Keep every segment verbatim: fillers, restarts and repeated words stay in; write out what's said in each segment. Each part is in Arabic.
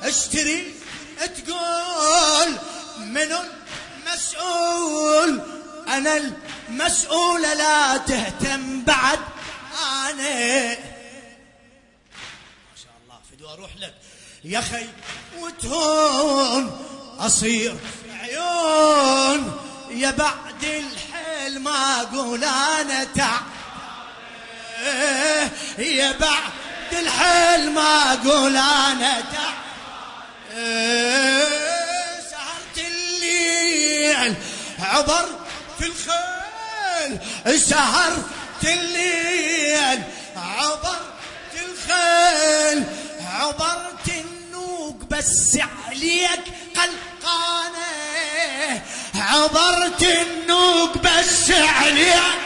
اشتري تقول منو المسؤول؟ انا المسؤولة لا تهتم بعد انا. ما شاء الله فدوى اروح لك يا خي وتهون اصير عيون يا بعد الحيل ما اقول انا تعال يا بعد الحيل ما اقول انا تعال. سهرت الليل عبر في الخيل سهرت الليل عبر في الخيل عبرت النوق بس عليك قلقانة عبرت النوق بس عليك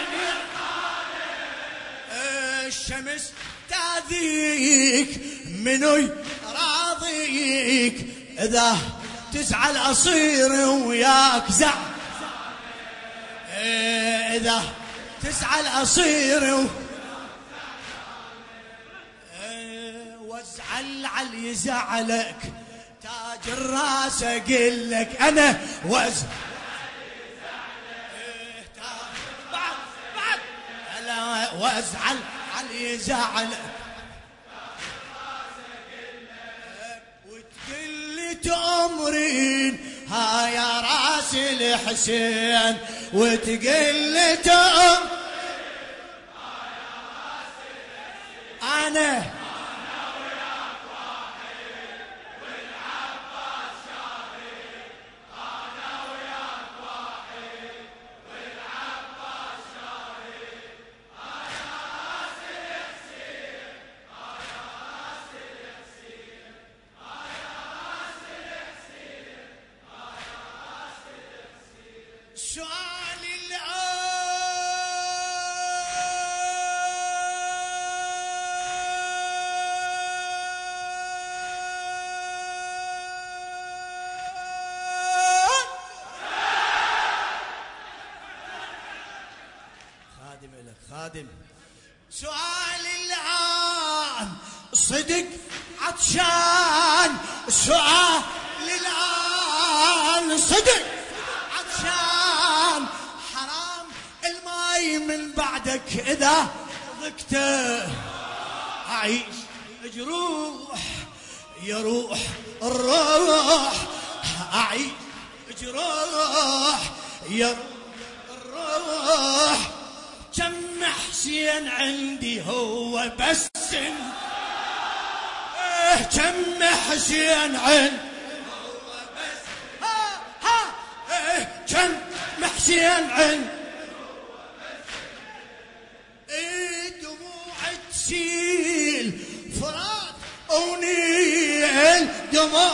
الشمس تاذيك منو راضيك إذا تزعل أصير وياك زعل إذا تزعل أصير و... وازعل علي زعلك تاج الراس أقول لك أنا وز بعد بعد ألا وازعل علي زعلك تأمرين ها يا راس الحسين وتقل تأمرين أنا وياك واحد والعباس شاهد أنا وياك واحد والعباس شاهد يا راس الحسين يا راس الحسين سؤال الآن خادم لك خادم سؤال الآن صدق عطشان سؤال الآن صدق عطشان حرام الماي من بعدك إذا ضقته أعيش جروح يروح الروح أعيش جروح يروح الروح كم حسين عندي هو بس إيه كم حسين عندي هو بس ها ها إيه كم حسين عندي إيه دموع تسيل فرات ونيل دموع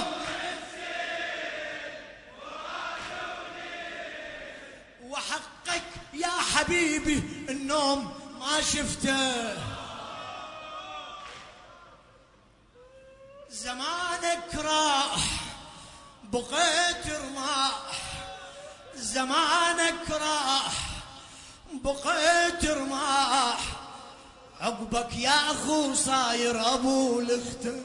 وحقك يا حبيبي النوم ما شفته زمانك راح بقيت رماح زمانك راح بقيت رماح عقبك يا اخو صاير ابو الاختر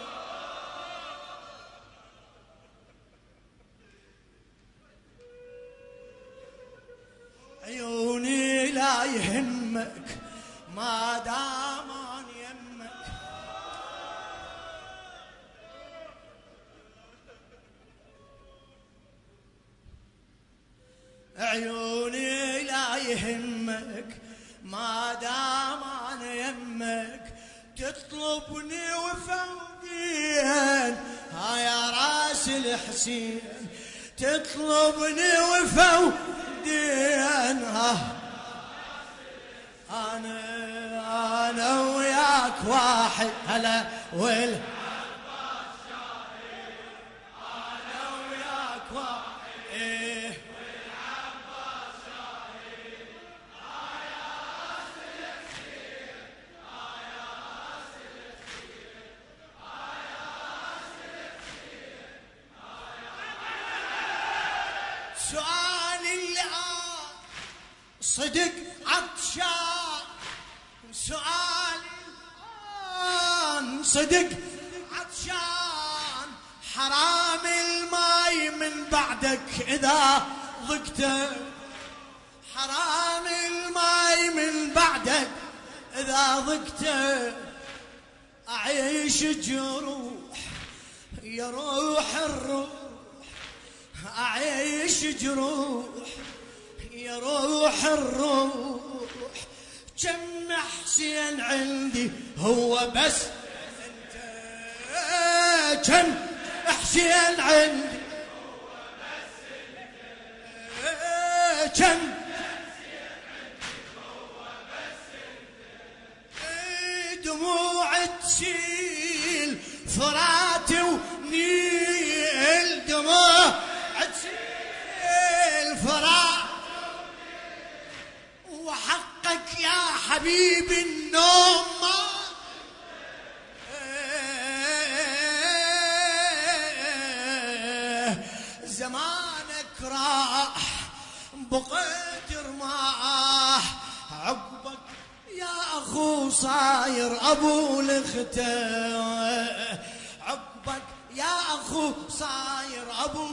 عيوني لا يهمك ما دام أنا يمك عيوني لا يهمك ما دام أنا يمك تطلبني وفودين ها يا راس الحسين تطلبني وفودين ها أنا أنا وياك واحد هلا وال أنا وياك واحد إيه والعباس شاهد يا راس الحسين يا راس الحسين يا راس الحسين سؤال الآن صدق عطشان سؤال الآن صدق عطشان حرام الماي من بعدك إذا ضقته، حرام الماي من بعدك إذا ضقته، أعيش جروح يا روح الروح، أعيش جروح يا روح الروح. كم حسين عندي هو بس انت، كم حسين عندي هو بس انت، كم دموع تشيل فراتي ونيل، دموع تشيل فراتي، وحقك يا حبيبي النوم ما زمانك راح بقيت رماح، عقبك يا أخو صاير أبو الختة، عقبك يا أخو صاير أبو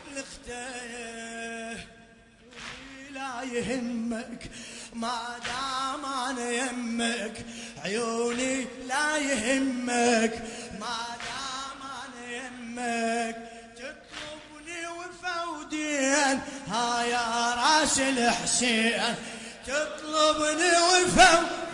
الختة. لا يهمك ما دام أنا يمك عيوني، لا يهمك ما دام أنا يمك، تطلبني وفودين ها يا راس الحسين، تطلبني وفودين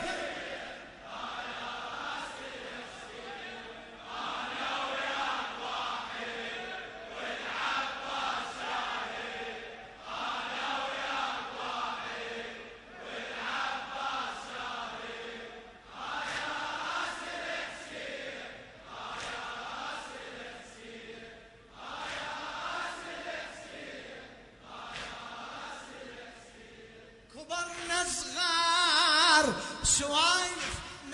سوايف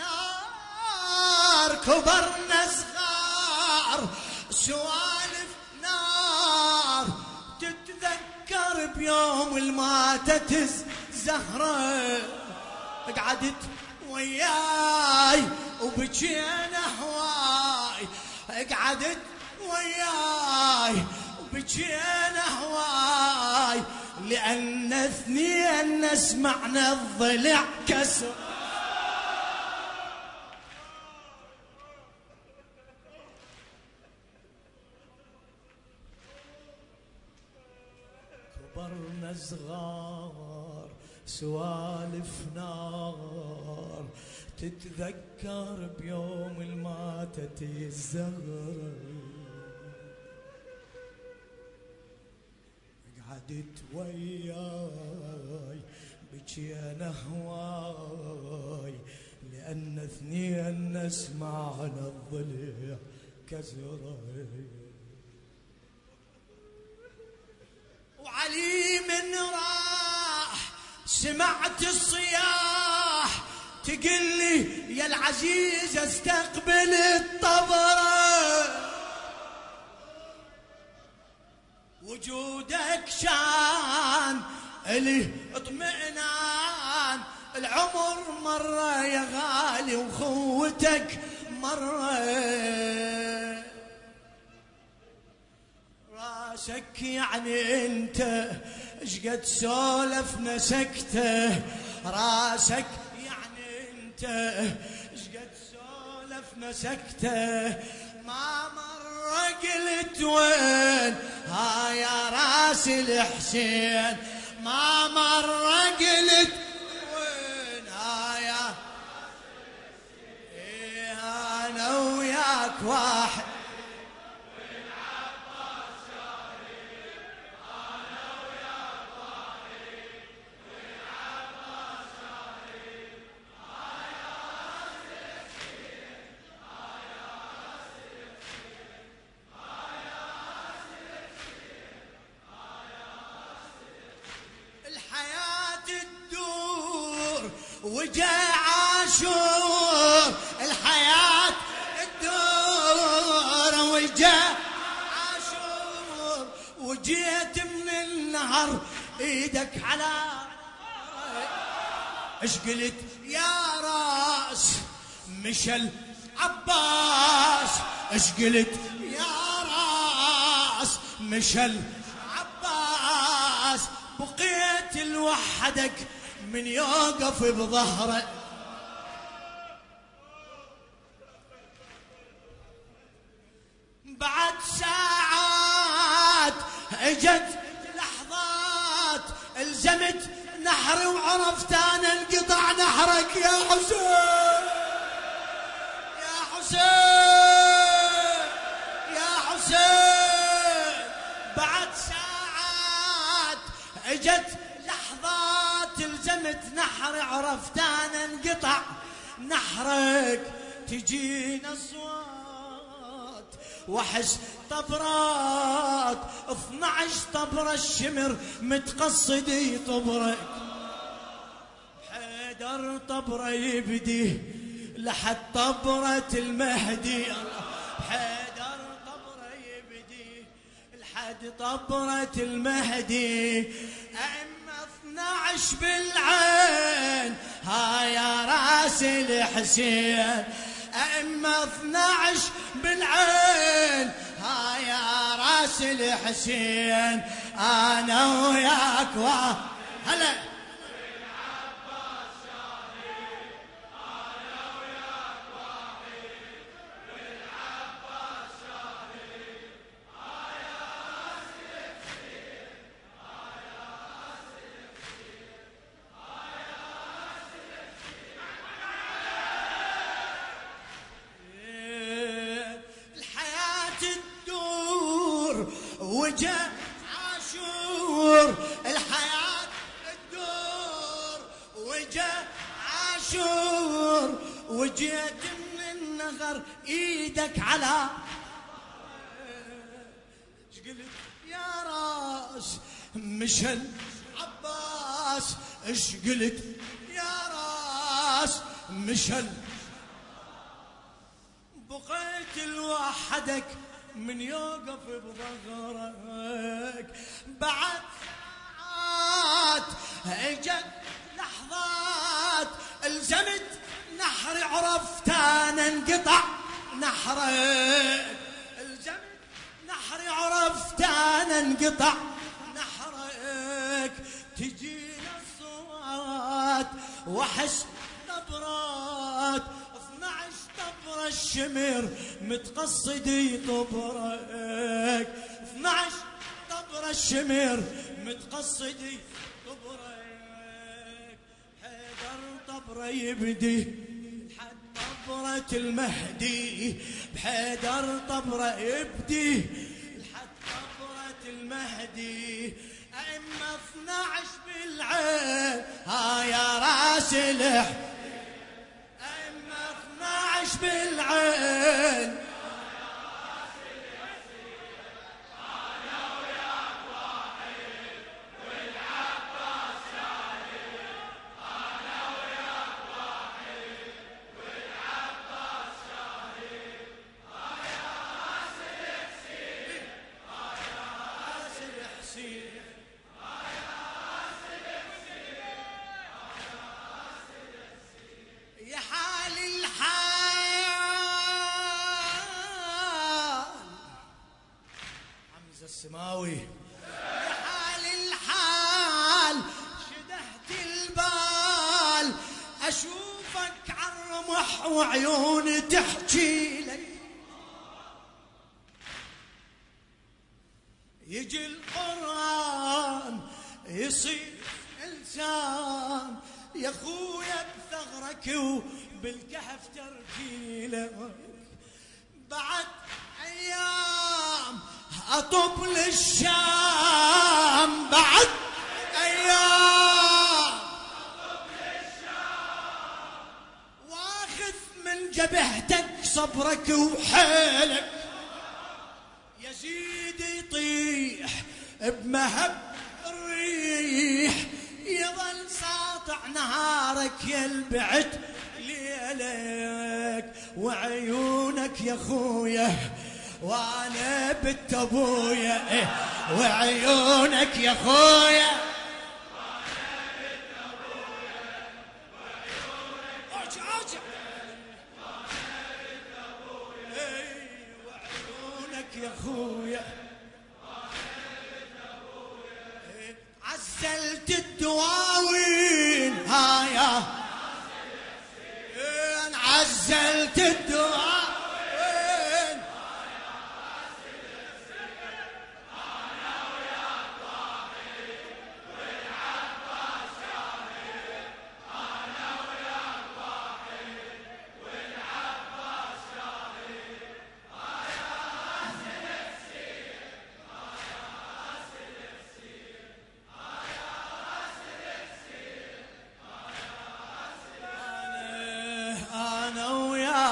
نار، كبرنا صغار سوالف نار، تتذكر بيوم الماتت الزهرة، قعدت وياي وبكينا هواي، قعدت وياي وبكينا هواي، لأن اثنين سمعنا الضلع كسر. كبرنا صغار سوالف نار، تتذكر بيوم الماتت الزهرة، قعدت وياي بكينا هواي، لأن اثنين سمعنا الضلع كسرة. وعلي من راح سمعت الصياح، تقلي يا العزيز استقبل الطبرة، وجودك شان إلي اطمئنان، العمر مرة يا غالي وخوتك مرة، راسك يعني انت اشقد سولفنا سكته، راسك يعني انت اشقد سولفنا سكته، ما مرة قلت وين ها يا راس الحسين، ما مرة قلت وين ها يا إيه انا وياك واحد، وجا عاشور الحياة الدور، وجا عاشور وجيت من النهر ايدك على ايش قلت يا راس مشى العباس، ايش قلت يا راس مشل عباس بقيت لوحدك من يوقف بظهرك. بعد ساعات اجت لحظات الزمت نحري وعرفت انا انقطع نحرك يا حسين يا حسين يا حسين. بعد ساعات اجت لحظات الزمت نحري عرفت انا انقطع نحرك. تجينا اصوات واحس طبرات اثنعش طبرة الشمر متقصدي طبرك. حيدر طبرة يبدي لحد طبرة المهدي. حيدر طبرة يبدي لحد طبرة المهدي. أما اثنعش بالعين ها يا راس الحسين. أما اثنعش بالعين ها يا راس الحسين. أنا وياك وهلا والعباس شاهد. أنا وياك واحد والعباس شاهد. يا راس الحسين يا راس الحسين يا راس الحسين. الحياة تدور وجاء عاشور. الحياة تدور وجاء عاشور. وجيت من النغر ايدك على ايش قلت يا راس مشل عباس. ايش قلت يا راس مشل. بقيت لوحدك من يوقف بظهرك. بعد ساعات اجت لحظات الزمت نحري عرفت انا انقطع نحرك. الزمت نحري عرفت انا انقطع نحرك. تجينا الصوات واحس نبرات اثنعش طبرة الشمر متقصدي طبرك. اثنعش طبرة الشمر متقصدي طبرك. حيدر طبرة يبدي لحد طبرة المهدي. بحيدر طبرة يبدي لحد طبرة المهدي. أما اثنعش بالعين ها يا راس الحسين. اثنعش بالعين أنا وياك واحد والعباس شاهد. أنا وياك واحد والعباس شاهد. يا راس الحسين يا راس الحسين. يا حال الحال حمزة السماوي. يا حال الحال شدهت البال اشوفك عالرمح وعيوني تحكي لك. يجي القرآن يصير إنسان يا خويا بثغرك وبالكهف ترجيلك. بعد أيام أطب للشام. بعد أيام أطب للشام. واخذ من جبهتك صبرك وحيلك. يزيد يطيح بمهب الريح يظل ساطع نهارك يلبعت ليلك. وعيونك يا خويا وانا بنت ابويا. إيه وعيونك يا خويا وانا بنت ابويا. وعيونك ارجع ارجع وانا بنت ابويا. إيه وعيونك يا خويا وانا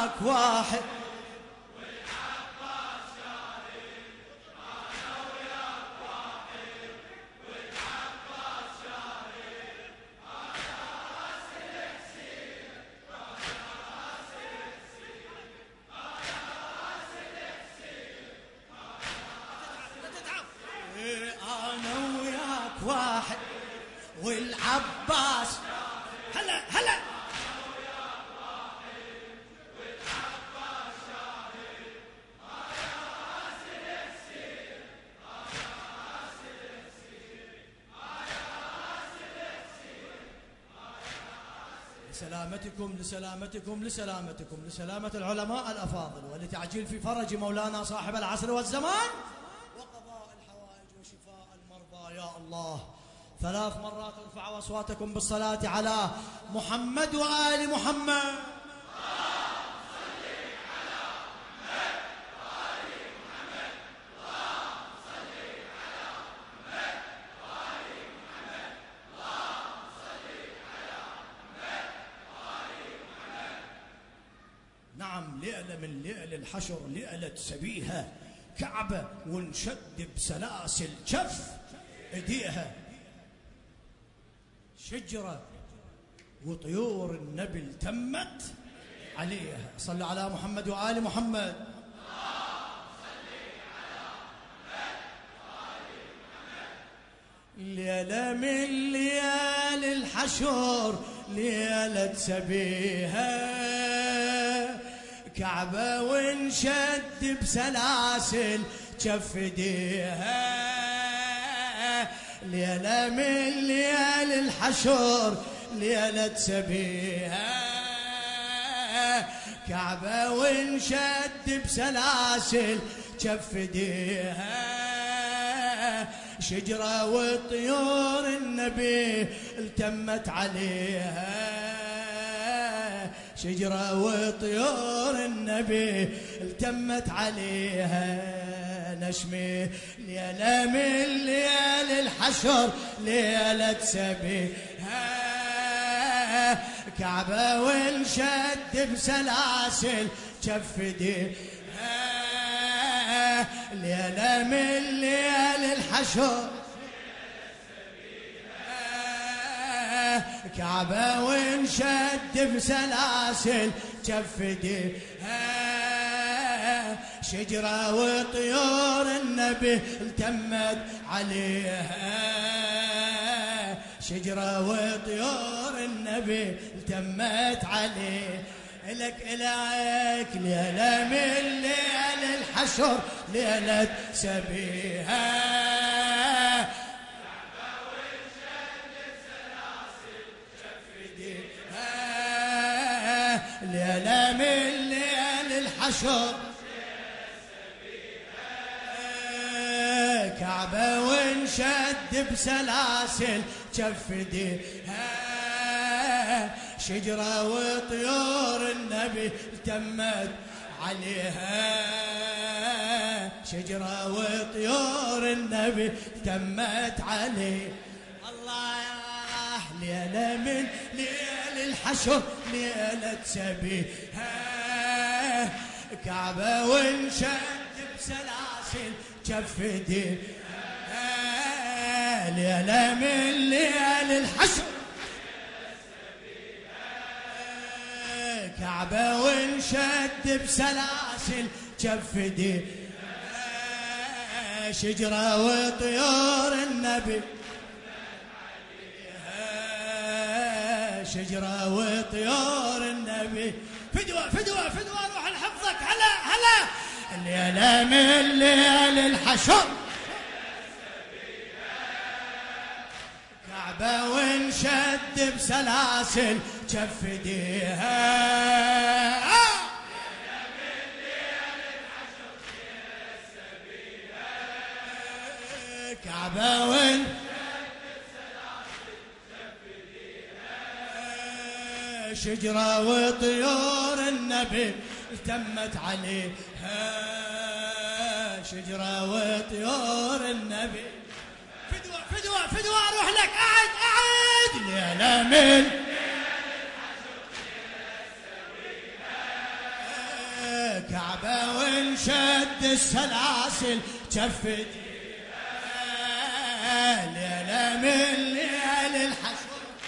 وياك واحد والعباس شاهد، أنا وياك واحد والعباس شاهد، على راس الحسين، على راس الحسين، على راس الحسين، لا تتعب. انا وياك واحد والعباس هلا هلا لسلامتكم لسلامتكم لسلامتكم لسلامة العلماء الأفاضل ولتعجيل في فرج مولانا صاحب العصر والزمان وقضاء الحوائج وشفاء المرضى يا الله. ثلاث مرات ارفعوا أصواتكم بالصلاة على محمد وآل محمد. نعم، لئلة من لئل الحشر، لئلة سبيها كعبة ونشد بسلاسل كف ايديها، شجرة وطيور النبي التمت عليها. صلوا على محمد وآل محمد. ليلة من ليالي الحشر، ليلة سبيها كعبة ونشد بسلاسل جف ايديها. ليلة من ليالي الحشر، ليلة سبيها كعبة ونشد بسلاسل جف ايديها. شجرة وطيور النبي التمت عليها، شجرة وطيور النبي التمت عليها. نشمي ليلة من ليالي الحشر، ليلة سبيها كعبة ونشد بسلاسل جف ايديها. ليلة من ليالي الحشر، كعبة ونشد بسلاسل جف ايديها. شجرة وطيور النبي التمت عليها، شجرة وطيور النبي التمت عليه. إلك إليك ليلة من ليالي الحشر، ليلة سبيها ليلة من ليالي الحشر، كعبة ونشد بسلاسل جف ايديها. شجرة وطيور النبي التمت عليها، شجرة وطيور النبي التمت عليه. الله ليلة من ليالي الحشر، ليلة سبيها كعبة ونشد بسلاسل جف ايديها. ليلة من ليالي الحشر، كعبة ونشد بسلاسل جف ايديها. شجرة وطيور النبي، شجرة وطيور النبي. فدوة فدوة فدوة روح لحفظك. هلا هلا ليلة من ليالي الحشر، كعبة ونشد بسلاسل جف ايديها. كعبة ونشد بسلاسل جف ايديها. شجرة وطيور النبي التمت عليها، شجرة وطيور النبي. فدوة فدوة فدوة روح لك. أعد أعد ليلة من كعبة ونشد السلاسل جفت ليلة من ليل الحشر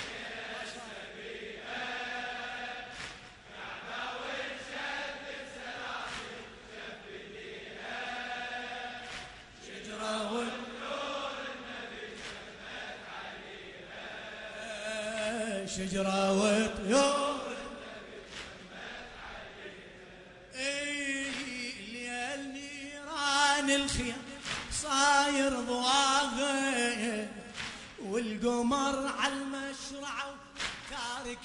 شجرة وطيور اي ليل نيران الخيام صاير ضواغي والقمر على المشرعة تارك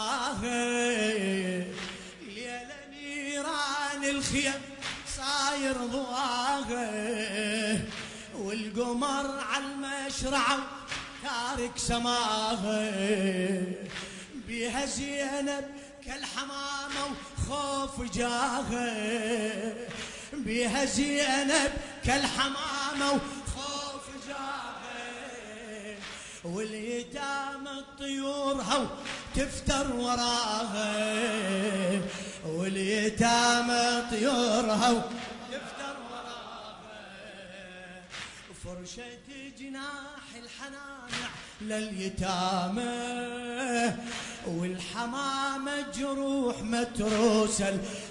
سماغي ليل نيران الخيام صاير ضواغي والقمر على المشرعة تارك سماغي بيها زينب كالحمامة وخوف جاغي بيها زينب كالحمامة وخوف جاغي واليتامى طيورها وتفتر وراغي واليتامى طيورها وتفتر وراغي فرشة جناح الحنان لليتامى والحمامة جروح متروس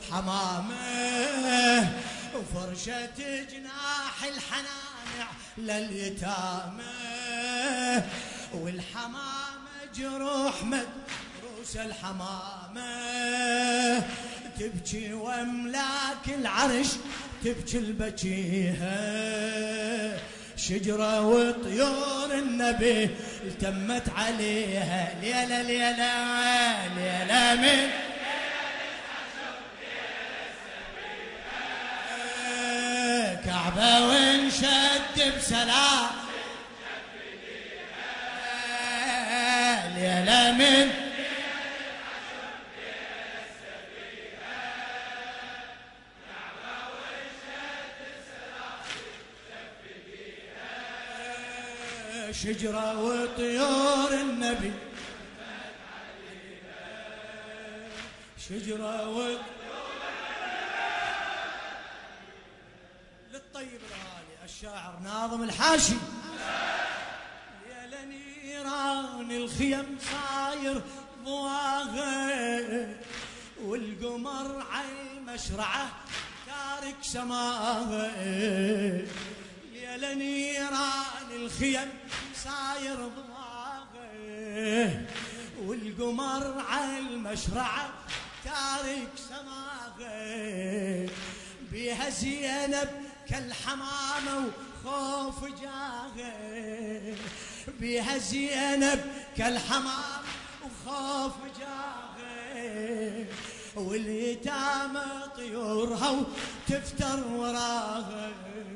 الحمامة وفرشة جناح الحنان لليتامى والحمامة جروح متروس الحمامة تبكي واملاك العرش تبكي البكيها شجرة وطيور النبي التمت عليها ليلة ليلة ليلة من كعبة ونشد بسلام ليلة من شجرة وطيور النبي شجرة وطيور للطيب الغالي الشاعر ناظم الحاشي يا لنيران الخيم صاير ضواغي والقمر عين مشرعه تارك سماغي يا لنيران الخيم صاير ضواغي والقمر على المشرعة تارك سماغي بيها زينب كالحمامة وخوف جاغي بيها زينب كالحمام وخوف جاغي واليتامى طيورها وتفتر وراغي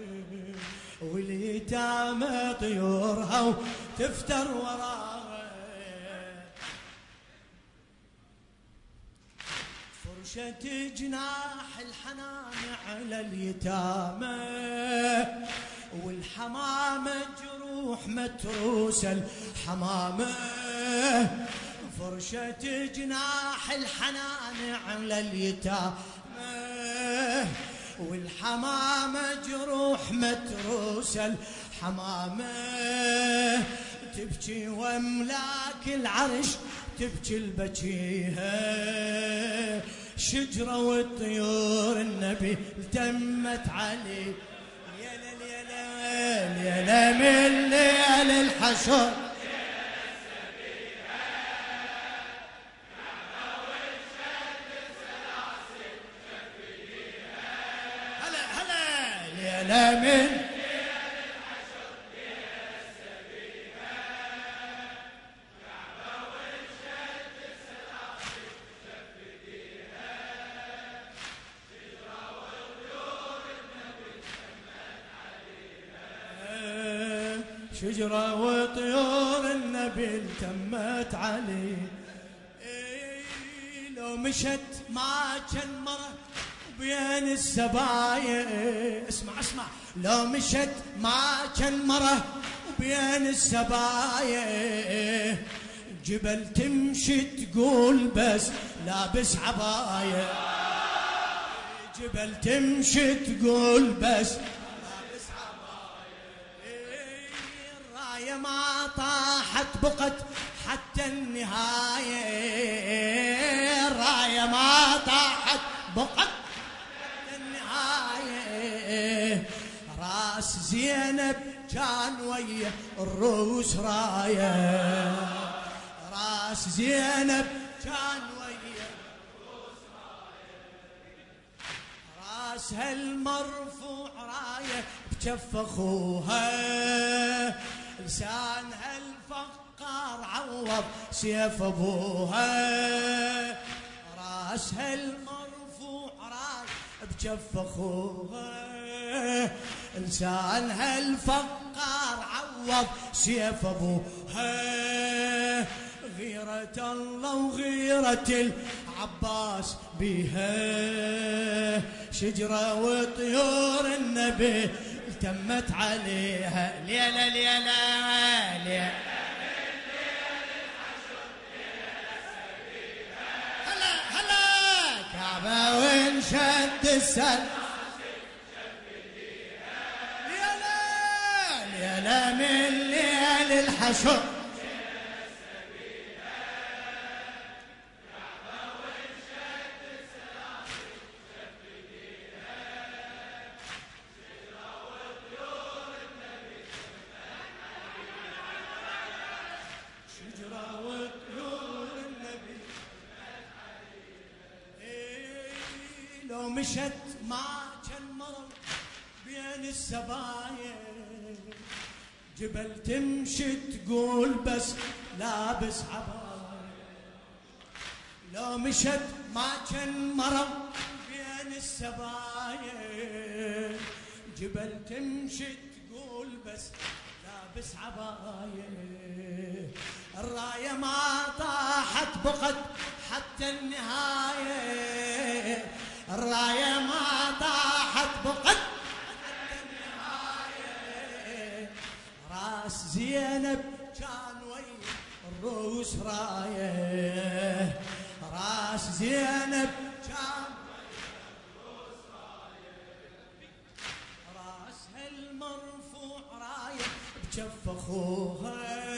واليتامى طيورها وتفتر وراها فرشة جناح الحنان على اليتامى والحمامة جروح متروس الحمامة فرشة جناح الحنان على اليتامى والحمامة جروح متروس الحمامة تبكي واملاك العرش تبكي البكيها شجرة والطيور النبي التمت عليه ليلة ليلة ليلة من ليل الحشر لا من شجرة وطيور النبي التمت عليه لو مشت ما كان مرة بين السبايا اسمع اسمع لو مشت ما كان مرة وبين السبايا جبل تمشي تقول بس لابس عباية جبل تمشي تقول بس الراية ما طاحت بقت حتى النهاية، الراية ما طاحت بقت حتى النهاية. راس زينب كان ويا الروس راية، راس زينب كان ويا الروس راية. راسها المرفوع راية بجف اخوها، لسانها الفقار عوض سيف ابوها. راسها المرفوع راية بجف اخوها، لسانها الفقار عوض سيف ابوها. غيرة الله وغيرة العباس بيها، شجرة وطيور النبي التمت عليها. ليلة ليلة ليلة هلا هلا كعبة وانشد السد. ليلة من ليل الحشر لو مشت ما كان مرض بين السبايا، جبل تمشي تقول بس لابس عباية. لو مشت ما كان مرض بين السبايا، جبل تمشي تقول بس لابس عباية. الراية ما طاحت بقت حتى النهاية، الراية ما طاحت بقت حتى النهاية. راس زينب كان ويا الروس راية، راس زينب كان ويا الروس راية. راسها المرفوع راية بجف اخوها،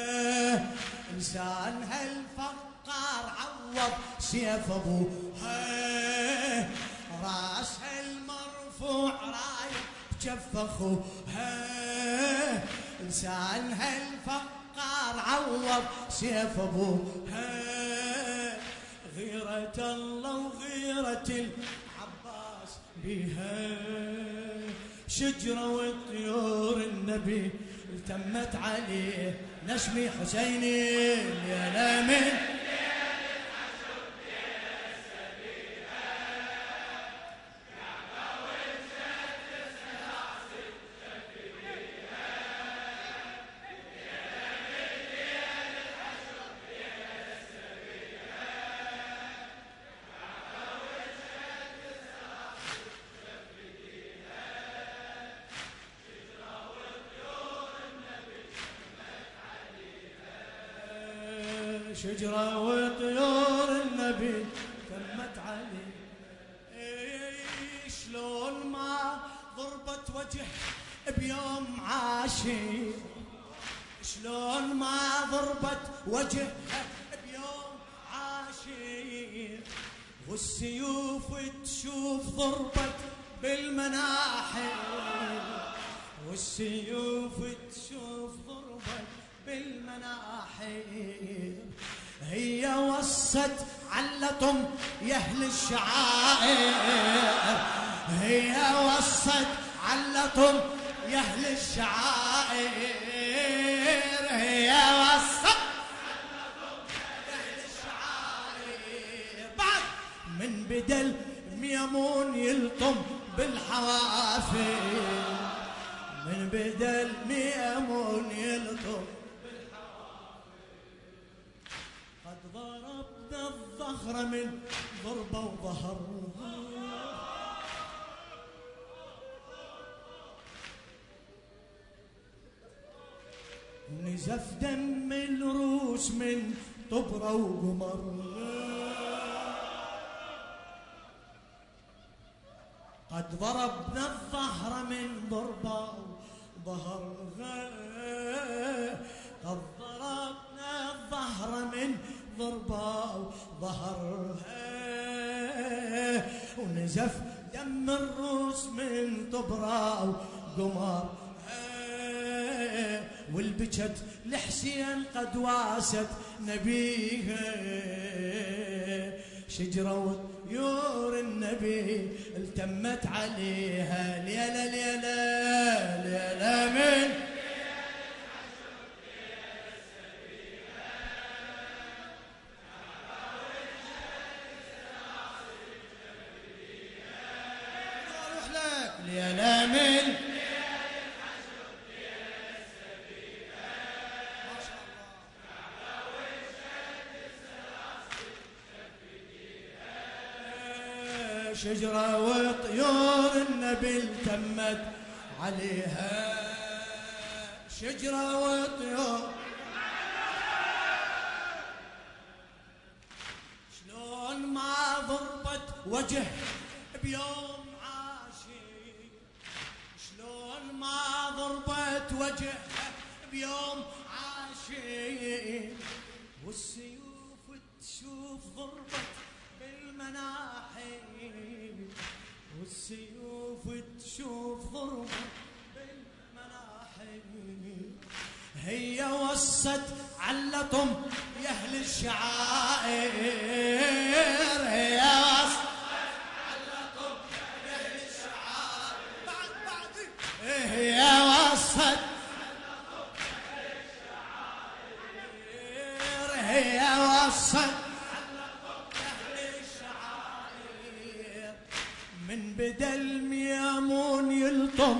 لسانها الفقار عوض سيف ابوها. راسها المرفوع راية بجف اخوها، لسانها الفقار عوض سيف ابوها. غيرة الله وغيرة العباس بيها، شجرة وطيور النبي التمت عليه. نشمي حسيني يا من شجرة وطيور النبي تمت عليه. شلون ما ضربت وجه بيوم عاشر، شلون ما ضربت وجه بيوم عاشر. والسيوف تشوف ضربت بالمناحر، والسيوف تشوف ضربت بالمناحر. هي وصت علتم يا اهل الشعائر، هي وصت علتم يا اهل الشعائر. هي وصت علتم يا اهل الشعائر. بعد من بدل ميمون يلطم بالحوافر، من بدل ميمون يلطم ضربنا الظهر من ضربة وظهرها. نزف دم الروس من طبرة وقمر. قد ضربنا الظهر من ضربة ظهرها، قد ضربنا الظهر من ضربة ظهرها، ونزف دم الروس من طبرة وقمرها، والبجت لحسين قد واست نبيها، شجرة وطيور النبي التمت عليها، ليلة ليلة ليلة من ليلة من شجرة وطيور النبي التمت عليها، شجرة وطيور شلون ما ضربت وجه بيوم عاشق، شلون ما ضربت وجه بيوم عاشق، والسيوف تشوف ضربت بالمناحي، والسيوف تشوف ضربت بالمناحي، هي وصت علطم يا اهل الشعائر، هي وصت علطم يا اهل الشعائر، بعد بعد هي وصت علطم يا اهل الشعائر، هي وصت من بدا الميمون يلطم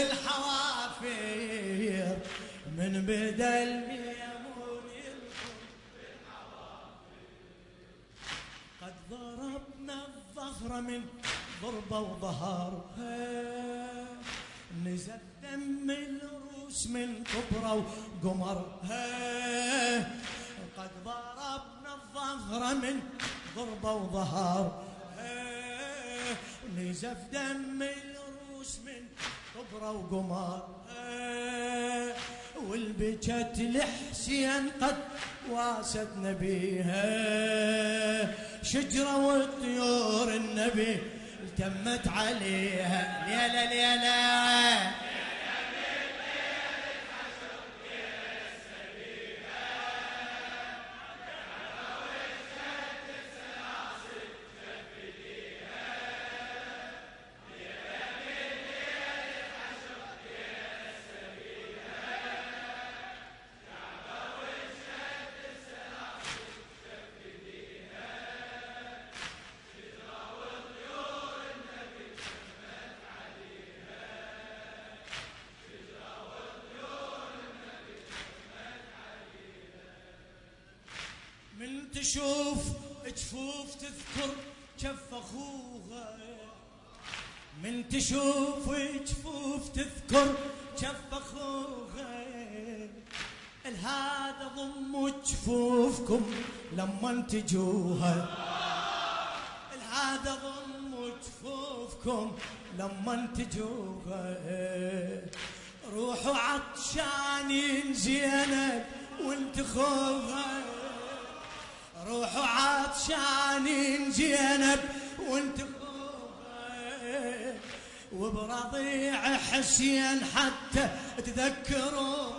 بالحوافر، من بدا الميمون يلطم بالحوافر، قد ضربنا الظهر من ضربة وظهرها، نزل دم الروس من كبرى وقمرها، قد ضربنا الظهر من ضربة وظهرها، نزف دم الروس من كبرى وقمر، والبجت لحسين قد واست نبيها، شجرة وطيور النبي التمت عليها، ليلة ليلة من تشوف جفوف تذكر جف اخوها، من تشوف جفوف تذكر جف اخوها، الهذا ضموا جفوفكم لما تجوها، الهذا ضموا جفوفكم لما تجوها، روحوا عطشانين زينب وانت خوها، روحوا عطشانين زينب وانت خوها، وبرضيع حسين حتى تذكروا،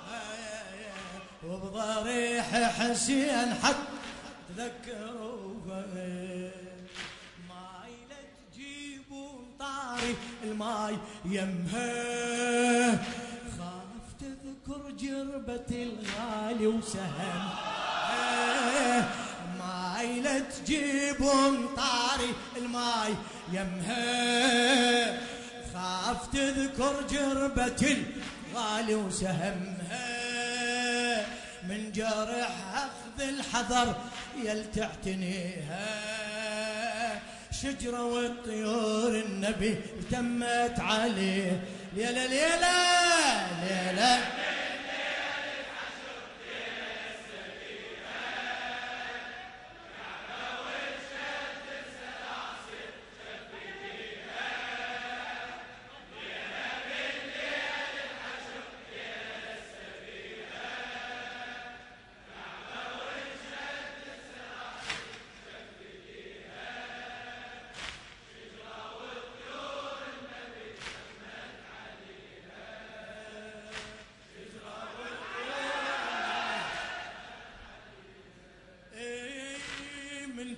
وبضريح حسين حتى تذكروا، ماي لا تجيبون طاري الماي يمها، خاف تذكر جربة الغالي وسهم، ماي لا تجيبون طاري الماي يمها، خاف تذكر جربة الغالي وسهمها، من جرح اخذ الحذر يلتعتنيها، شجرة والطيور النبي تمت عليه، ليلة ليلة ليلة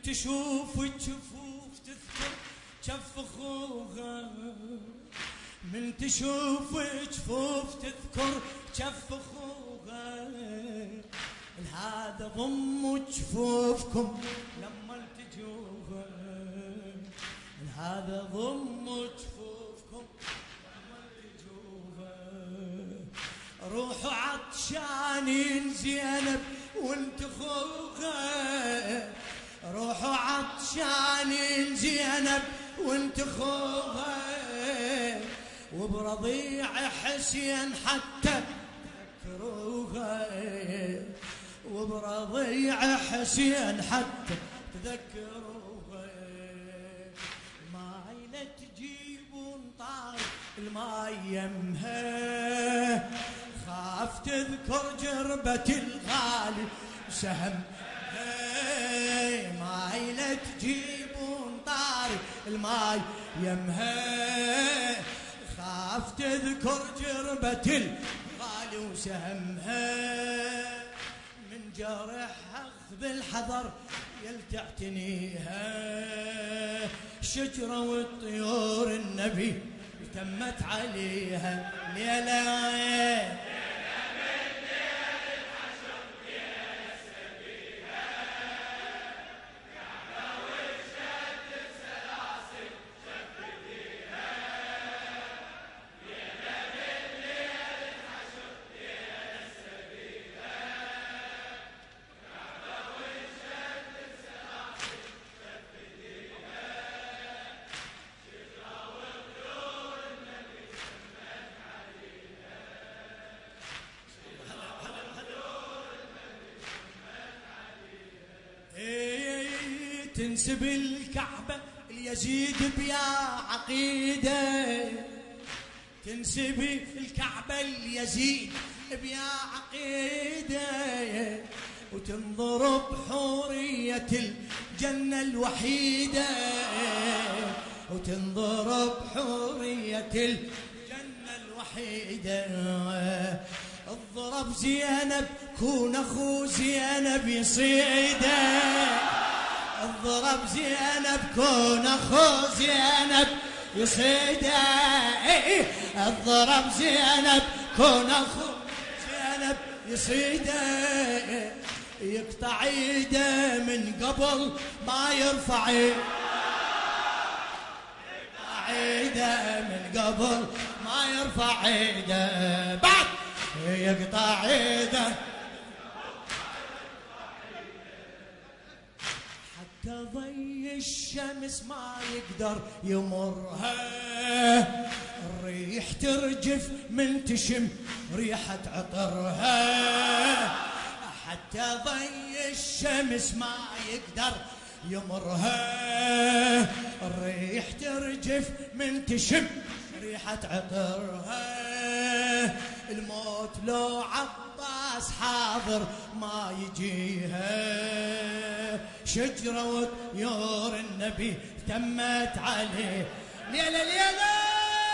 من تشوف الجفوف تذكر جف اخوها، من تشوف جفوف تذكر جف اخوها، هذا ضموا جفوفكم لما التجوها، هذا ضموا جفوفكم لما التجوها. روحوا عطشانين زينب وانت خوها، روحوا عطشانين زينب وانت خوها، وبرضيع حسين حتى تذكروها، وبرضيع حسين حتى تذكروها. ماي لا تجيبون طار الماي يمها، خاف تذكر جربة الغالي سهم، ماي لا تجيبون طار الماي يمها، خاف تذكر جربة الغالي وسهمها. من جرح اخذ الحذر يلتعتنيها، شجرة والطيور النبي تمت عليها ليلة تنسب الكعبة اليزيد بيا عقيدة، تنسب الكعبة اليزيد بيا عقيدة، وتنضرب حورية الجنة الوحيدة، وتنضرب حورية الجنة الوحيدة. اضرب زينب كون اخو زينب يصيده، اضرب زينب كون اخو زينب يصيده، اضرب زينب كون اخو زينب يصيده، يقطع ايده من قبل ما يرفع، يقطع ايده من قبل ما يرفع ايده، بعد يقطع ايده ضي الشمس ما يقدر يمرها، الريح ترجف من تشم ريحة عطرها، حتى ضي الشمس ما يقدر يمرها، الريح ترجف من تشم ريحة عطرها. الموت لو عباس حاضر ما يجيها، شجرة وطيور النبي تمت عليه ليلة ليلة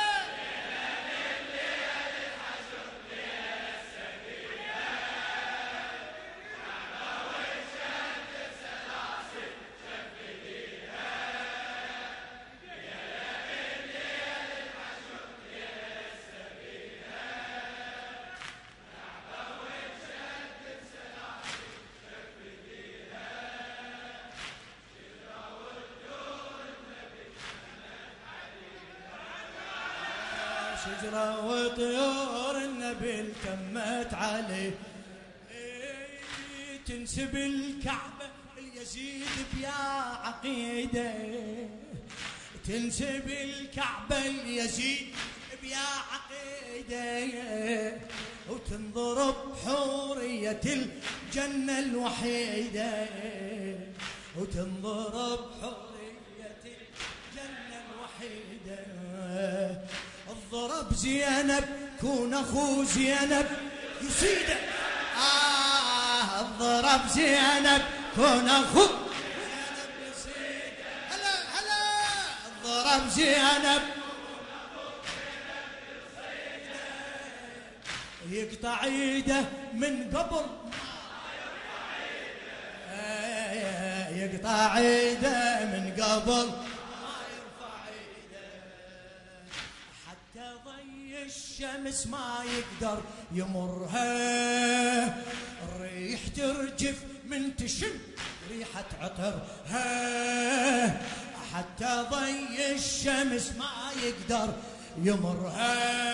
شجرة وطيور النبي تمت عليه. تنسب الكعبة اليزيد بيا عقيدة، تنسب الكعبة اليزيد بيا عقيدة، وتنضرب حورية الجنة الوحيدة، وتنضرب حورية الجنة الوحيدة. الضرب زينب كون اخو زينب يصيده، آه الضرب زينب كون اخو زينب يصيده، هلا هلا الضرب زينب يقطع ايده من قبل يقطع ايده من قبل ما يرفع ايده، حتى ضي الشمس ما يقدر يمرها، الريح ترجف من تشم ريحة عطرها، حتى ضي الشمس ما يقدر يمرها،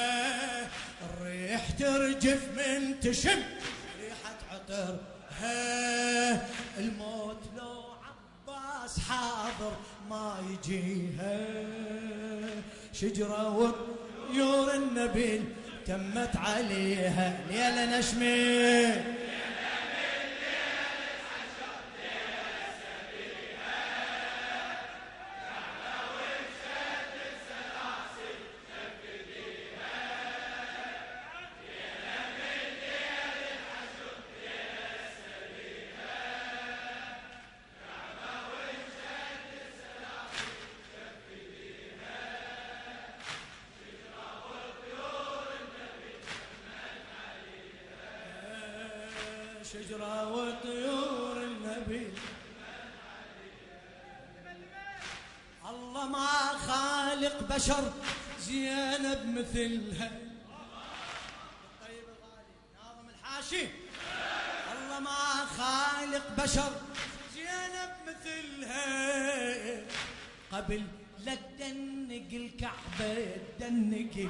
الريح ترجف من تشم ريحة عطرها، الموت لو عباس حاضر ما يجيها، شجرة وطيور النبيل تمت عليها ليلة نشمي، شجرة وطيور النبي الله ما خالق بشر زينب مثلها، طيب غالي ناظم الحاشي، الله ما خالق بشر زينب مثلها، قبل لا تدنق الكعبة تدنق،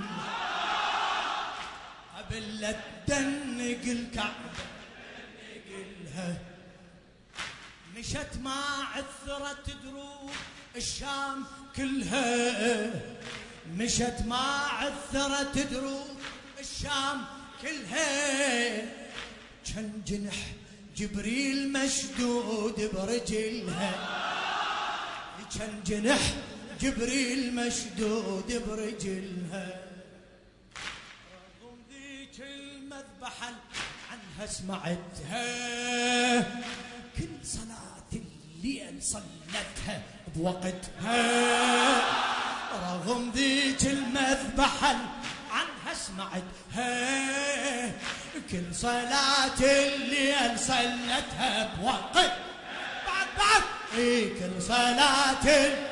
قبل لا تدنق الكعبة لها، مشت ما عثرت دروب الشام كلها، مشت ما عثرت دروب الشام كلها، كان جنح جبريل مشدود برجلها، كان جنح جبريل مشدود برجلها، رغم ذيك المذبحة عنها سمعتها، كل صلاة الليل صلتها بوقتها، رغم ذيك المذبحة عنها سمعتها، كل صلاة الليل صلتها بوقت، بعد بعد اي كل صلاة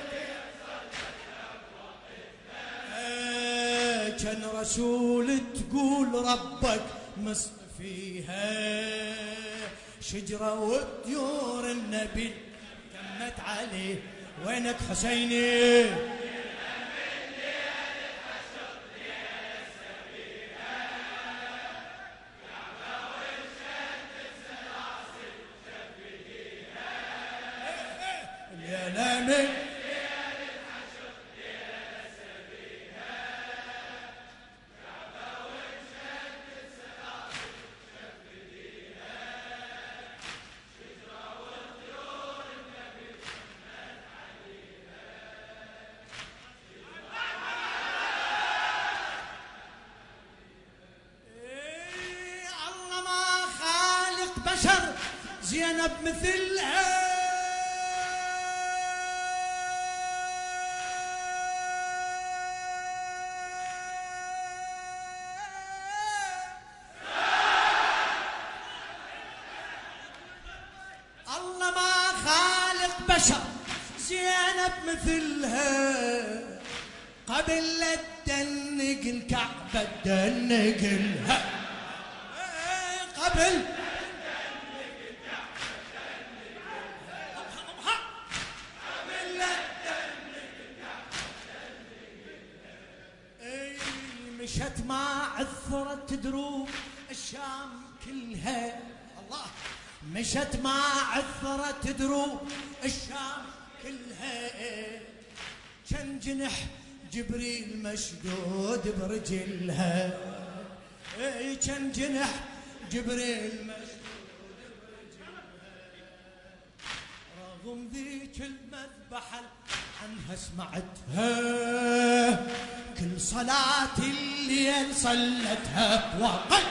كان رسول تقول ربك مصطفيها، شجرة وطيور النبي تمت عليه، وينك حسيني يا لامي زينب مثلها، الله ما خالق بشر زينب مثلها، قبل لا تدنق الكعبة تدنق لها، قبل مشت ما عثرت دروب الشام كلها، الله مشت ما عثرت دروب الشام كلها، كان جنح جبريل مشدود برجلها، كان جنح جبريل مشدود برجلها، رغم ذيك المذبحة عنها سمعتها، كل صلاة الليل صلتها بوقت،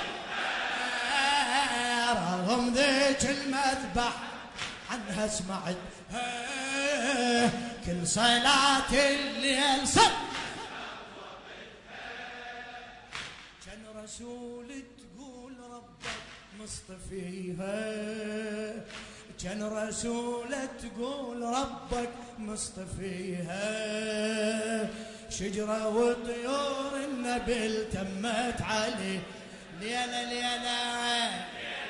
رغم ذيك المذبح عنها سمعتها، كل صلاة الليل صلتها بوقتها، كان رسول تقول ربك مصطفيها كان رسولة تقول ربك مصطفيها شجرة وطيور النبل تمت عليه ليلة ليلة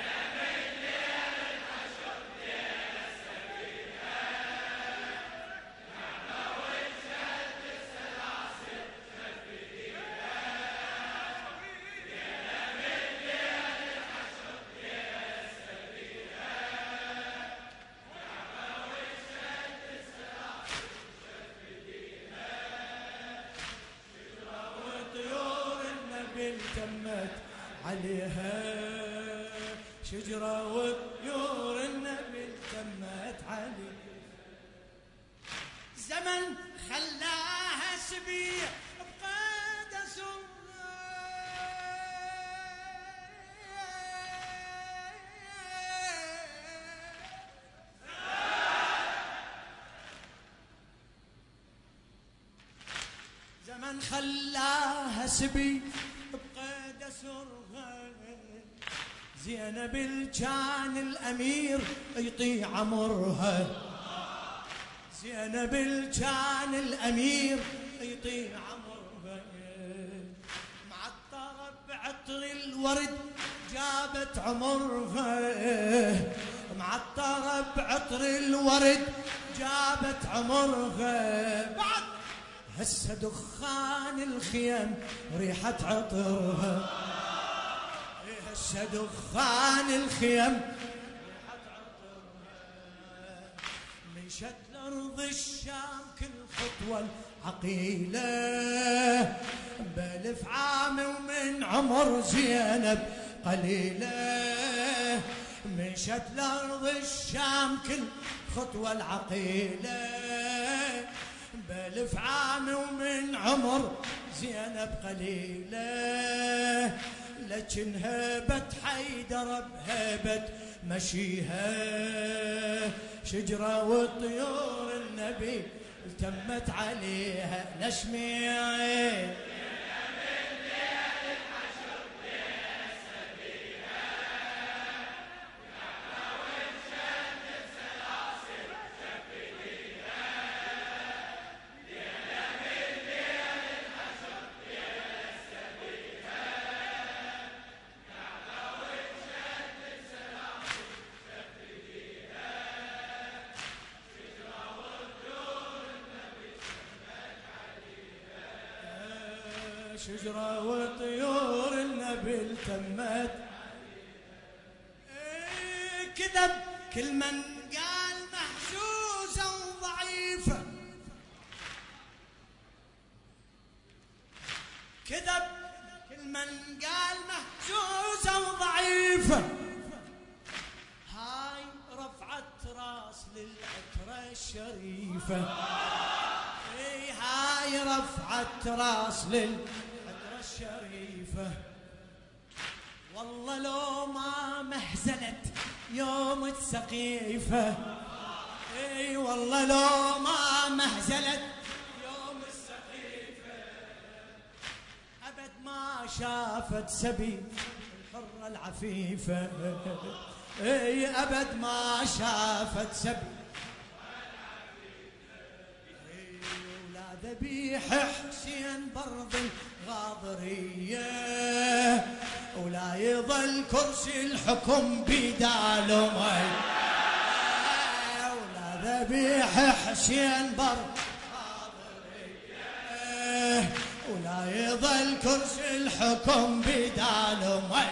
تمت عليها شجرة وطيور النبل تمت عليها زمن خلاها سبيع بقيد زمن خلاها سبيع زينب كان الأمير يطيع عمرها زينب كان الأمير يطيع عمرها معطرة بعطر الورد جابت عمرها معطرة بعطر الورد جابت عمرها بعد هسه دخان الخيم ريحة عطرها هسه دخان الخيم مشت لأرض الشام كل خطوة عقيلة بألف عام ومن عمر زينب قليلة مشت لأرض الشام كل خطوة العقيلة بألف عام ومن عمر زينب قليلة لكن هبت حيدر بهبت مشيها شجرة وطيور النبي التمت عليها نشمي شجرة وطيور النبل تمت ايه كذب كل من قال محجوزة وضعيفة كذب كل من قال محجوزة وضعيفة هاي رفعت راس للعترة الشريفة ايه هاي رفعت راس للعترة الشريفة والله لو ما مهزلت يوم السقيفة اي والله لو ما مهزلت يوم السقيفة ابد ما شافت سبي الحرة العفيفة اي ابد ما شافت سبي ذبيح حسين برض الغاضرية ولا يظل كرسي الحكم بيدالو مي ولا ذبيح حسين برض الغاضرية ولا يظل كرسي الحكم بيدالو مي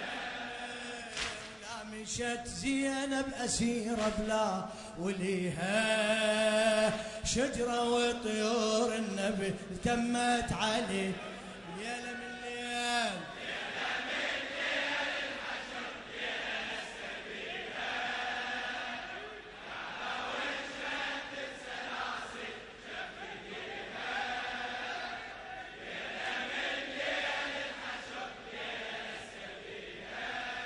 ولا مشت زينب أسيرة بلا وليها شجرة وطيور النبي تمت عليه ليلة من ليل ليلة من ليل الحشر ليلة السبيلة على وجهة السلاسل شفديها ليلة من ليل الحشر ليلة السبيلة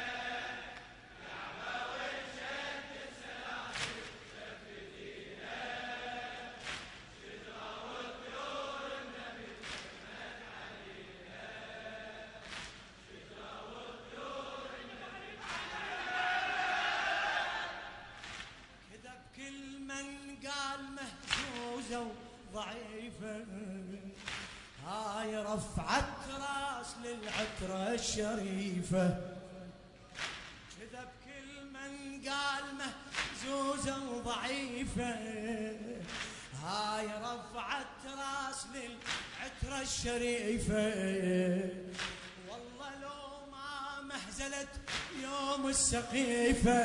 على وجهة السلاسل شفديها شجرة وطيور النبي تمت عليها ضعيفة، هاي رفعت راس للعترة الشريفة، كذا بكل من قال مهزوزة وضعيفة، هاي رفعت راس للعترة الشريفة، والله لو ما مهزلت يوم السقيفة،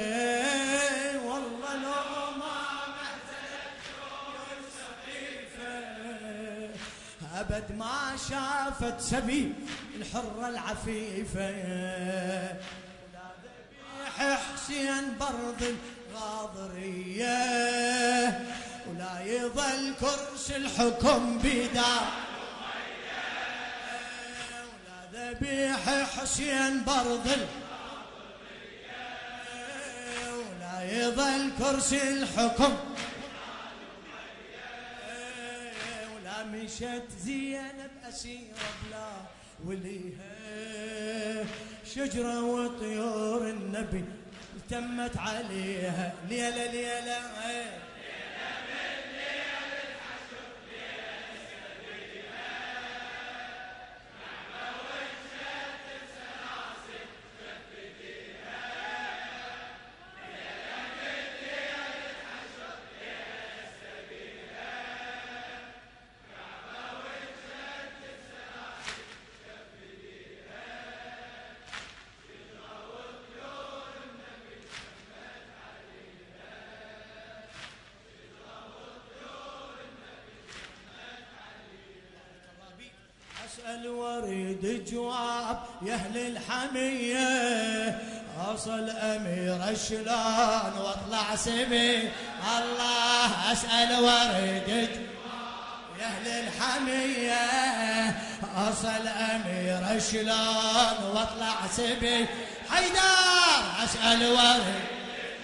والله لو ما مهزلت يوم السقيفة، أبد ما شافت سبيل الحرة العفيفة، ولا ذبيح حسين برض الغاضرية، ولا يظل كرسي الحكم بدار، ولا ذبيح حسين برض الغاضرية، ولا يظل كرسي الحكم، ولا مشت زينب أسيرة بلا وليها، شجرة وطيور النبي التمت عليها، ليلة ليلة أسأل واريد جواب يا أهل الحمية، أصل أمير شلون واطلع سبي الله، أسأل واريد جواب يا أهل الحمية، أصل أمير شلون واطلع سبي حيدر، أسأل واريد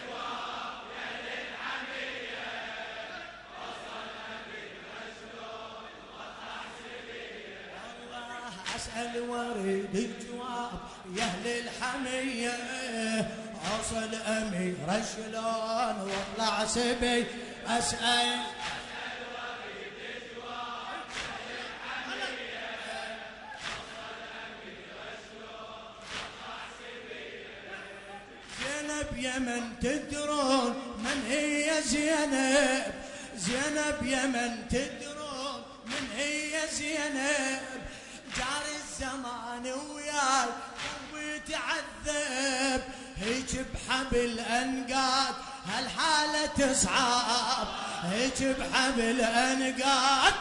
أسأل واريد الجواب يا أهل الحمية، أصل أمير شلون واطلع سبي، أسأل أسأل واريد الجواب يا أهل الحمية، أصل أمير شلون واطلع سبي، زينب يا من تدرون من هي زينب، زينب يا من تدرون من هي زينب، جار الزمان وياي قلبي تعذب، هيك بحبل انقاد هالحالة تصعب، هيك بحبل انقاد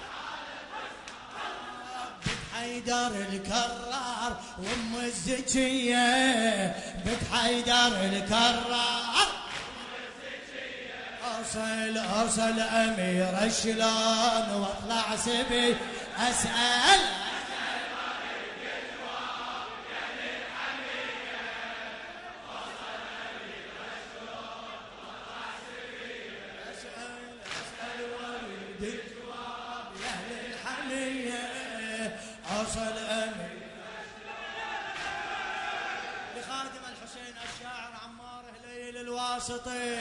بنت حيدر الكرار وام الزكية، بنت حيدر الكرار أصل أصل أمير شلون واطلع سبي، أسأل أصل أمير لخادم الحسين الشاعر عمار هليل الواسطي،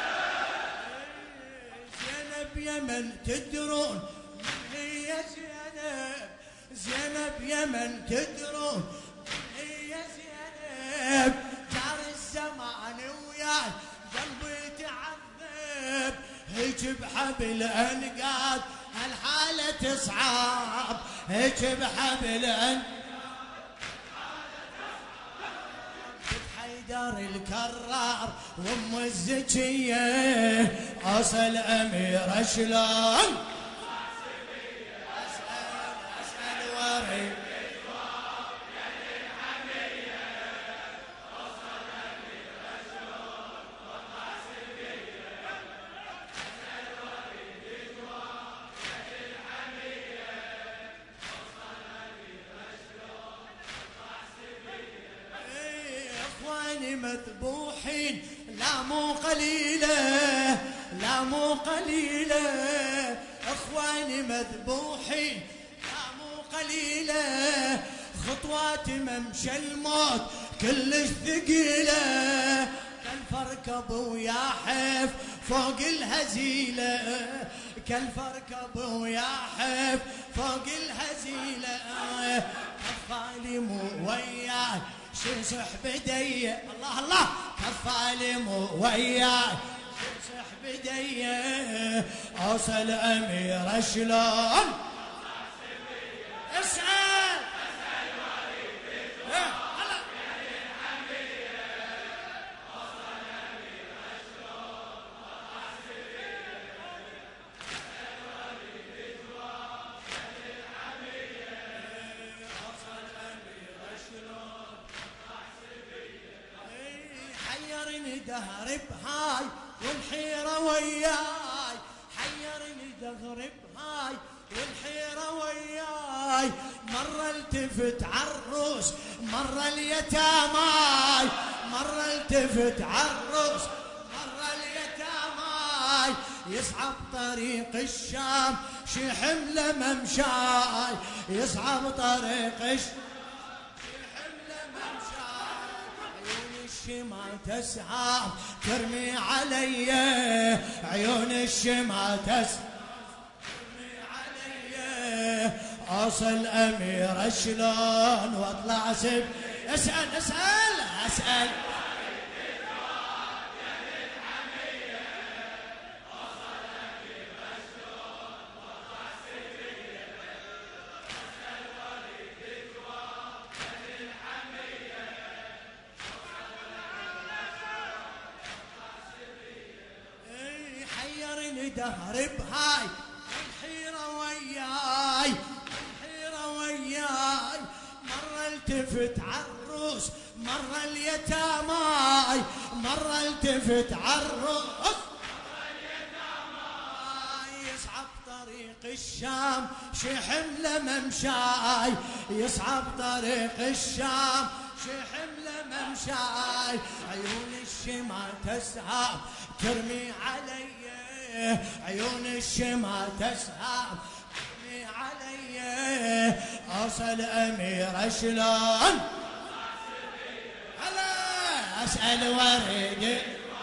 زينب يا من تدرون من هي زينب، زينب يا من تدرون من هي زينب، جار الزمان وياي قلبي تعذب، هيك بحبل انقاد هالحالة تصعب، هيك بحبل انقاد حيدر الكرار وام الزكية، أصل أمير شلون أسأل أسأل واريد مذبوحين لا مو قليلة، لا مو قليلة، اخواني مذبوحين لا مو قليلة، خطوات ممشى الموت كلش ثقيلة، كان فركب ويا حف فوق الهزيلة، كلف اركب وياحف فوق الهزيله كفالي مو وياي شنصح بدي الله الله كفالي مو وياي شنصح بدي اوصل امير شلون اسال دهر بهاي والحيرة وياي حيرني دهر بهاي والحيرة وياي مرة التفت عالروس مرة اليتاماي مرة التفت عالروس مرة اليتاماي يصعب طريق الشام شي حمله ممشاي يصعب طريق الشام ما تسعى ترمي علي عيون الشمع تسعى ترمي علي اوصل امير شلون واطلع سب اسال اسال اسال دهر بهاي الحيرة وياي الحيرة وياي مرة التفت عالروس مرة اليتاماي مرة التفت عالروس مرة اليتاماي يصعب طريق الشام شي حمله ممشاي يصعب طريق الشام شي حمله ممشاي عيون الشمال تسعى ترمي علي عيون الشمال تسهر ترمي علي اوصل امير شلون هلا اسال وريدي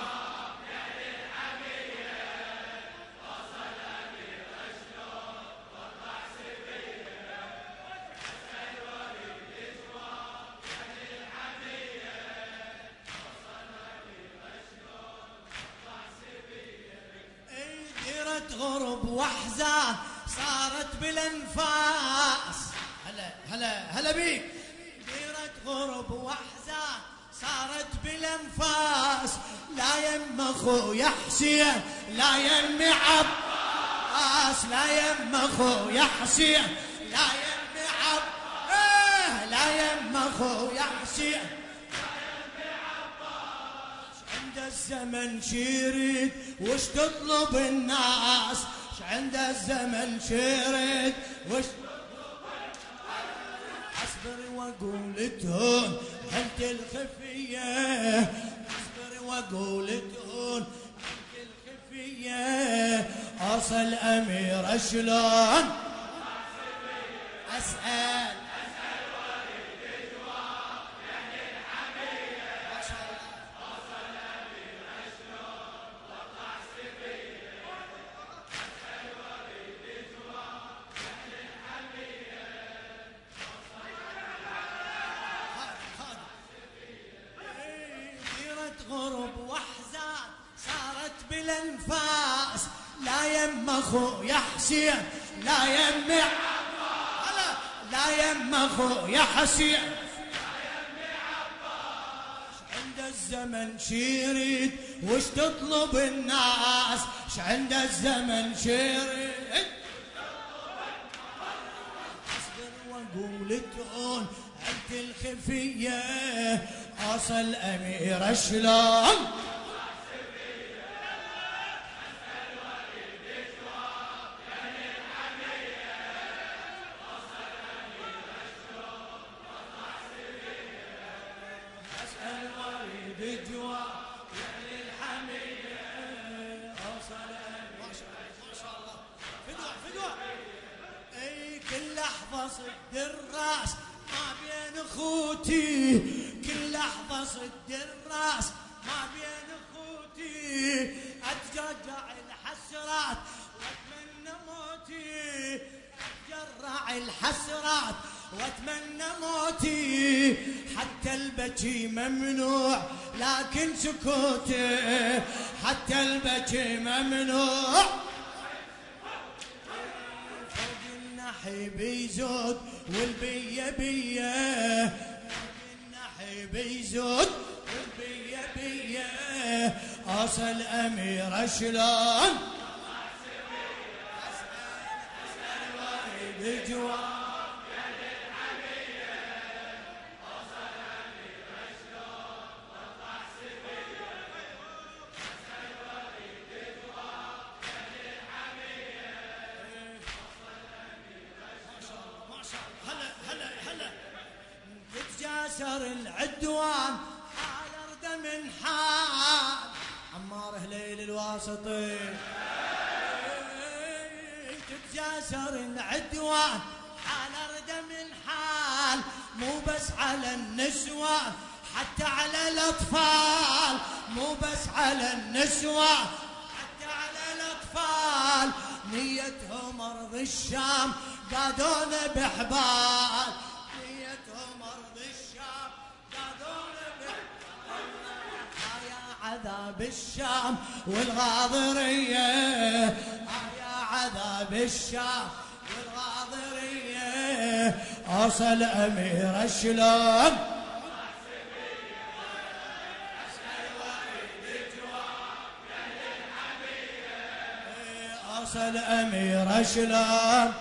غرب واحزان صارت بالانفاس هلا هلا هلا بيك ديرة غرب واحزان صارت بالانفاس لا يم اخويا حسين لا يم عباس لا يم اخويا حسين لا يم عباس لا يم اخويا حسين الزمن شيرد وش تطلب الناس ش عند الزمن شيرد وش اصبر واقول تهون انت الخفيه اصبر واقول تهون انت الخفيه اوصل امير شلون اسال غرب واحزان صارت بالانفاس لا يم اخويا حسين لا يم عباس لا يم اخويا حسين لا يم عباس عند الزمن شيرد وش تطلب الناس ش عند الزمن شيرد اصبر واقول تهون انت الخفيه اوصل امير شلون اسال وريد جواب يعني الحميه اوصل ما شاء الله فدوه فدوه اي كل لحظه صد الراس ما بين اخوتي كل لحظة صد الراس ما بين اخوتي اتجدع الحسرات واتمنى دواعي الحسرات واتمنى موتي، حتى البكي ممنوع لكن سكوتي، حتى البكي ممنوع. فوق النحيب يزود والبيه بيه، فوق النحيب يزود والبيه بيه، اصل اميره شلون اسال وريد جواب. تتجاسر العدوان حال ارد من حال عمار هليل الواسطي. تتجاسر العدوان حال ارد من حال، مو بس على النسوان حتى على الاطفال، مو بس على النسوان حتى على الاطفال. نيتهم ارض الشام قادون بحبال، نيتهم ارض الشام قادون بحبال. يا عذاب الشام والغاضريه، يا عذاب الشام والغاضريه، اوصل اميره شلون أسأل أميرة شلون،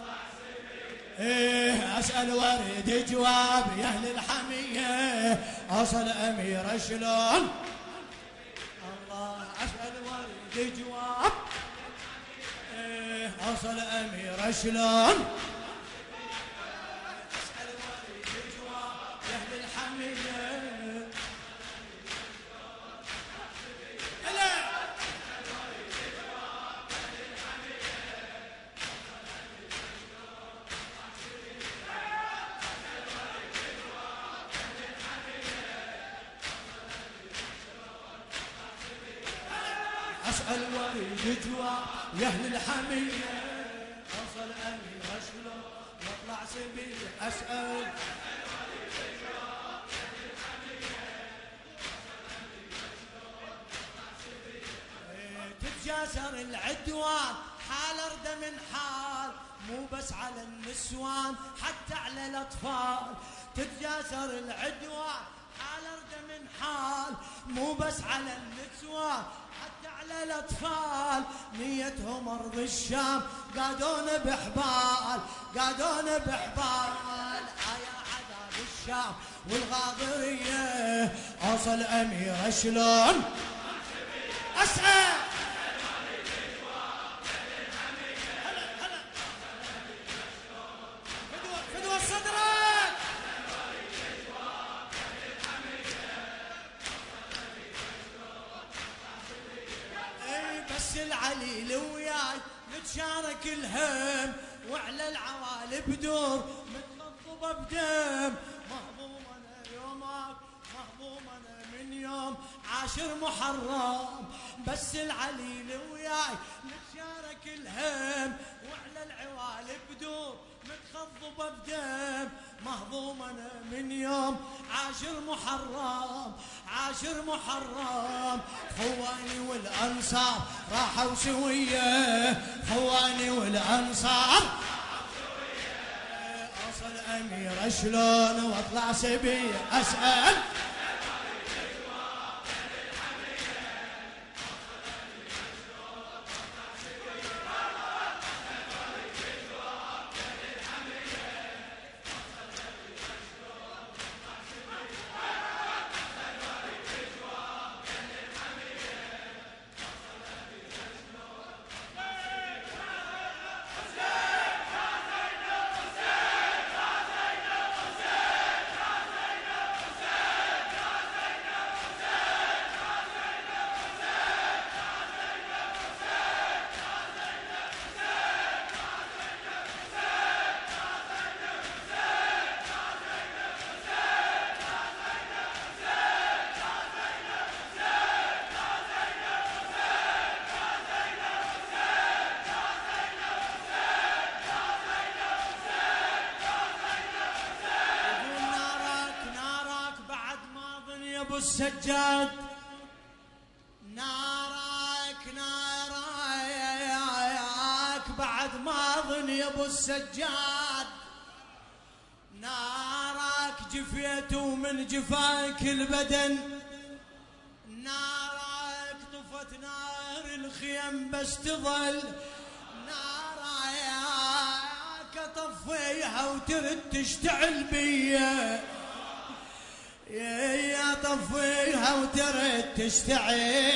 إيه أسأل وريد جواب يا أهل الحمية، أسأل أميرة شلون الله، أسأل وريد جواب، إيه أسأل أميرة شلون، أسأل وريد جواب يا أهل الحمية. أسأل وريد جواب يا أهل الحمية، أوصل أميرة شلون واطلع سبيل. أسأل تتجاسر العدوان حال أرد من حال، مو بس على النسوان حتى على الأطفال. تتجاسر العدوان حال أرد من حال، مو بس على النسوان حتى على الأطفال. نيتهم أرض الشام قادون بحبال، قادون بحبال. يا عذاب الشام والغاضرية، أوصل أميرة شلون أسأل. هلا هلا فدوى فدوى صدرك. بس العليل وياي نتشارك الهم، وعلى العوالي بدور متخضبه بدم. مهضوم انا يومك مهضوم انا من يوم عاشر محرم، بس العليل وياي نتشارك الهم، وعلى العوالي بدور متخضبه بدم. مهضوم انا من يوم عاشر محرم، عاشر محرم. خواني والانصار راحوا سويه، خواني والانصار اوصل اميره شلون واطلع سبيه. اسال ابو السجاد نارك نارك بعد ما ظن يا ابو السجاد نارك جفيت ومن جفاك البدن نارك طفت نار الخيم بس تظل نارك اطفيها وترد تشتعل بيا يا طفيها وترد تشتعل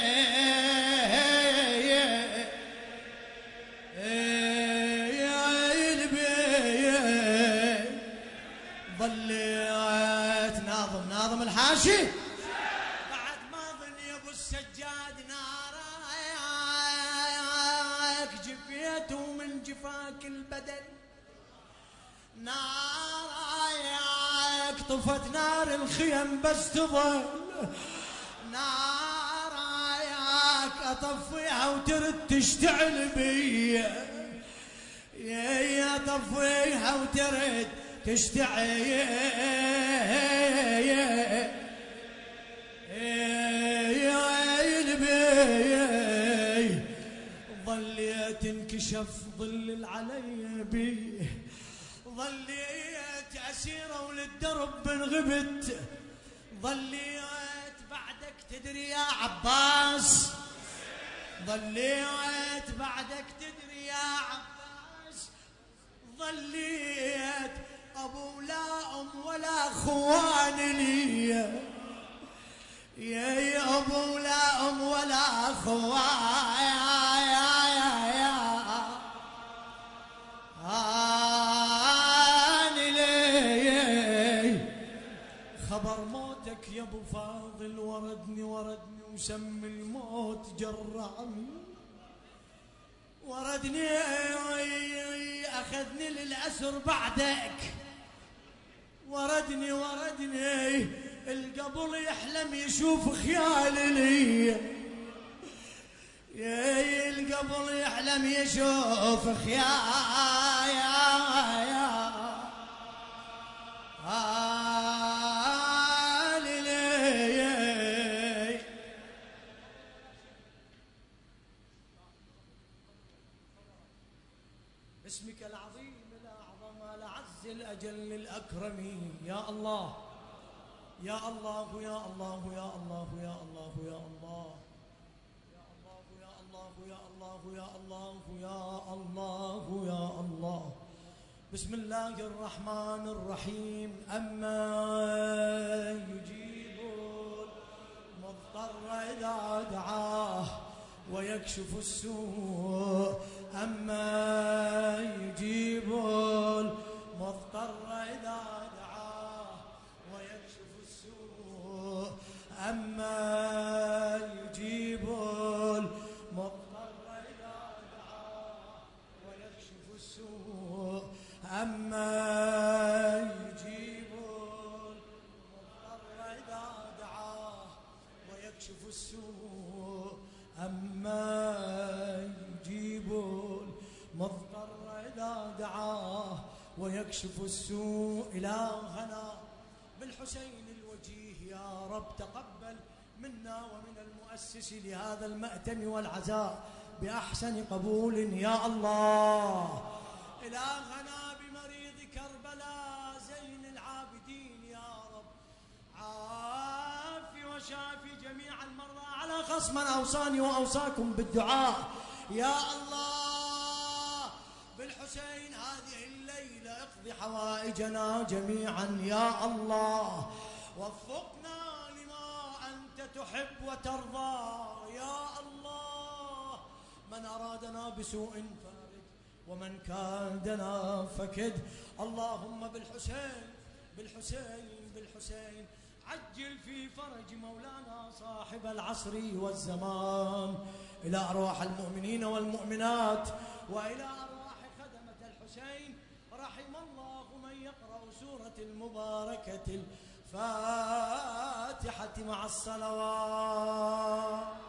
ظليت ناظم ناظم الحاشي بعد ما ظن يا ابو السجاد نارك جفيت ومن جفاك البدن نارك طفت نار الخيم بس تظل نارك اطفيها وترد تشتعل بيا يا طفيها وترد تشتعل بي ظليت انكشف ظل علي بي ظليت أسيرة وللدرب انغبت ظليت بعدك تدري يا عباس ظليت بعدك تدري يا عباس ظليت أبو لا أم ولا أخوان لي يا أبو لا أم ولا أخوان خبر موتك يا ابو فاضل وردني وردني وسم الموت جرعني وردني اخذني للاسر بعدك وردني وردني القبل يحلم يشوف خيالي لي يا القبل يحلم يشوف خيالي باسمك العظيم الأعظم الأعز الأجل الأكرم يا الله يا الله يا الله يا الله يا الله يا الله يا الله يا الله يا الله يا الله يا الله بسم الله الرحمن الرحيم أما يجيب المضطر إذا دعاه ويكشف السوء أما يجيب المضطر إذا دعاه ويكشف السوء أما يجيب المضطر إذا دعاه ويكشف السوء أما يجيب المضطر إذا دعاه ويكشف السوء أما يجيب المضطر إذا دعاه ويكشف السوء إلهنا بالحسين الوجيه يا رب تقبل منا ومن المؤسس لهذا المأتم والعزاء بأحسن قبول يا الله إلهنا بمريض كربلاء زين العابدين يا رب عافي وشافي جميع المرضى على خصم من أوصاني وأوصاكم بالدعاء يا الله بالحسين هذه الليلة اقضي حوائجنا جميعا يا الله وفقنا لما أنت تحب وترضى يا الله من أرادنا بسوء فارد ومن كادنا فكد اللهم بالحسين بالحسين بالحسين عجل في فرج مولانا صاحب العصر والزمان إلى أرواح المؤمنين والمؤمنات وإلى أرواح خدمة الحسين رحم الله من يقرأ سورة المباركة الفاتحة مع الصلوات.